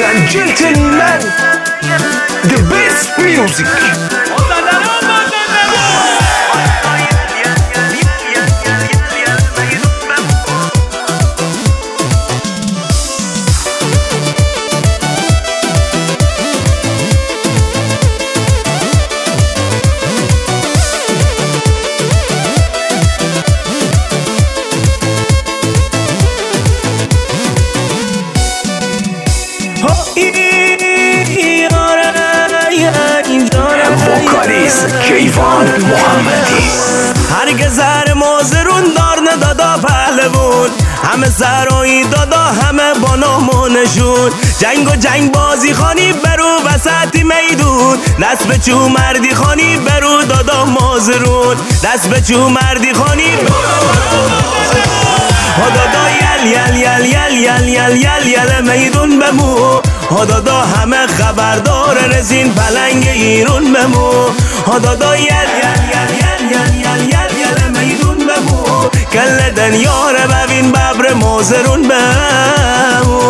and gentlemen, the best music. وکالیست کیوان محمدی. هرگز زهر مازرون دار ندادا پهلوون، همه سرایی دادا همه با نام و نشون. جنگ و جنگ بازی خانی برو وسط میدون، دست به چو مردی خانی برو دادا مازرون، دست به چو مردی خانی دادا یل یل یل یل یل یل یل یل میدون بمو. دادا همه خبردار رزین پلنگ ایرون بمو. دادا یل یل یل یل یل یل یل یل میدون بمو. کل دنیا رو ببین ببر مازرون بمو.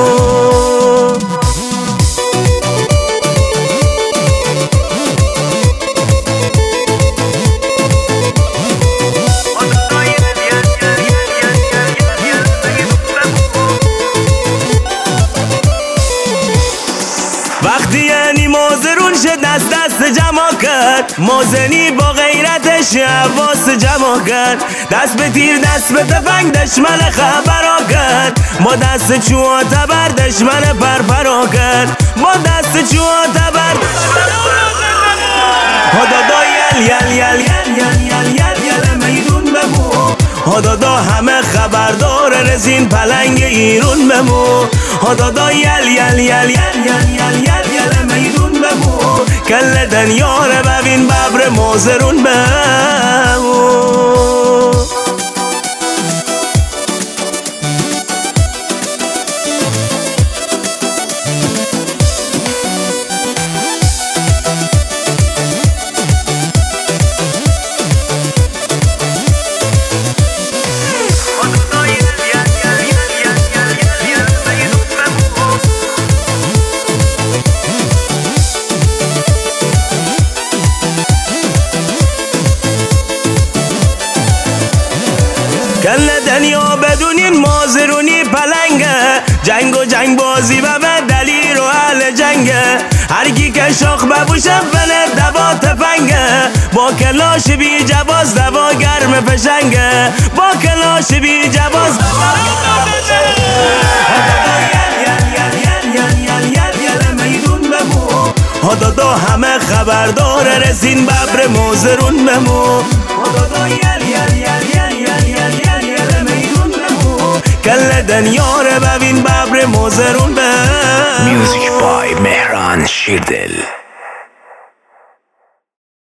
وقتی یعنی مازرون شد دست جمع کرد، مازنی با غیرتش حواس جمع کرد. دست به تیر دست به تفنگ دشمن خبرا کرد، با دست چوها تبر دشمن پرپرا کرد، با دست چوها تبر دادا یل یل یل یل یل یل یل یل میدون بمو. دادا همه خبردار رزین پلنگ ایرون بمو. دادا یل یل یل یل یل یل یل یل میدون بمو. کل دنیا رو ببین ببر مازرون بمو. کل دنیا بدونین مازرونی پلنگه، جنگ و جنگ بازی و به دلیر و اهل جنگه. هرکی که شاخ ببوشه بله دوا تفنگه، با کلاش بی جواز دوا گرم پشنگه، با کلاش بی جواز دوا گرم دادا همه خبردار رسین ببر مازرون بمو. دادا یل یل یل یل یل یل یل یل میدون بمو. کل دنیا رو ببین ببر مازرون بمو. Music by مهران شیردل.